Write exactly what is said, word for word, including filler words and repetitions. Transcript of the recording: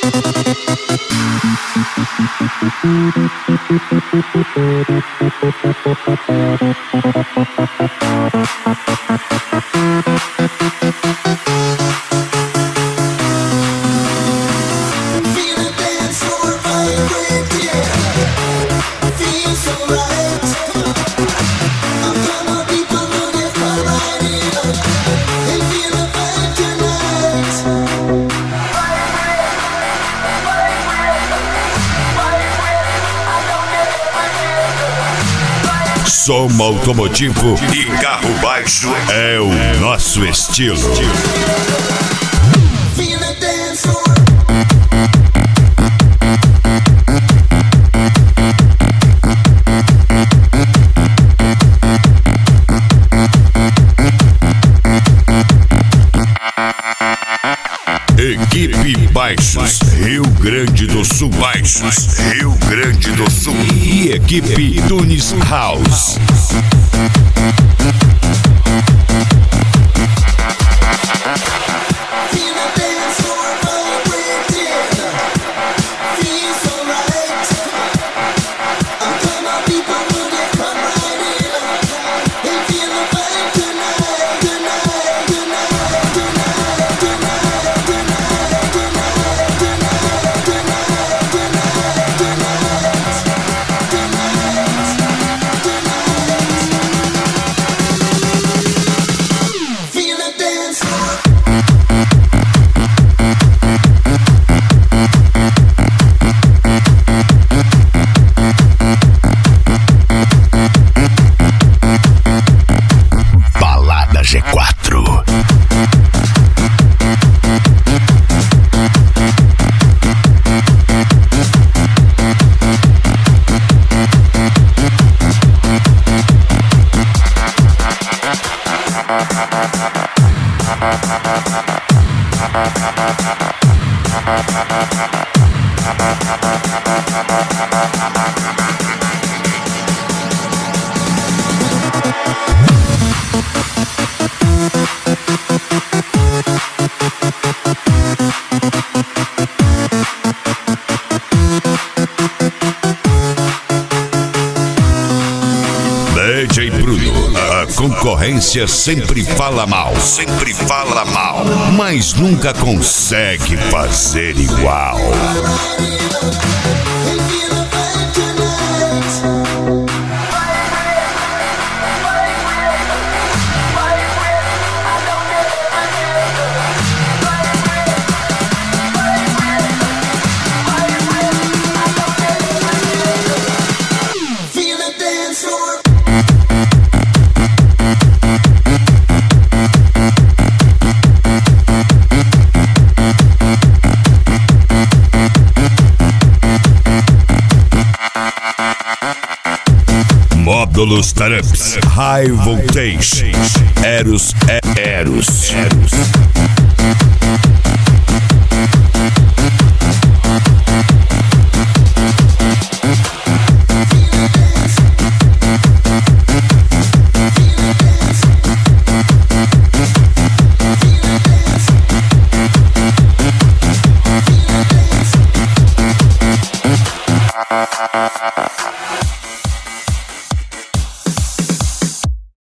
Som automotivo e carro baixo é o nosso estilo. Equipe Baixos, Rio Grande do Sul. Baixos, Rio Grande do Sul. E equipe Tunis House. G quatro. D J Bruno, a concorrência sempre fala mal, sempre fala mal, mas nunca consegue fazer igual. Módulos Taramps, High Voltage, Eros é Eros. Eros.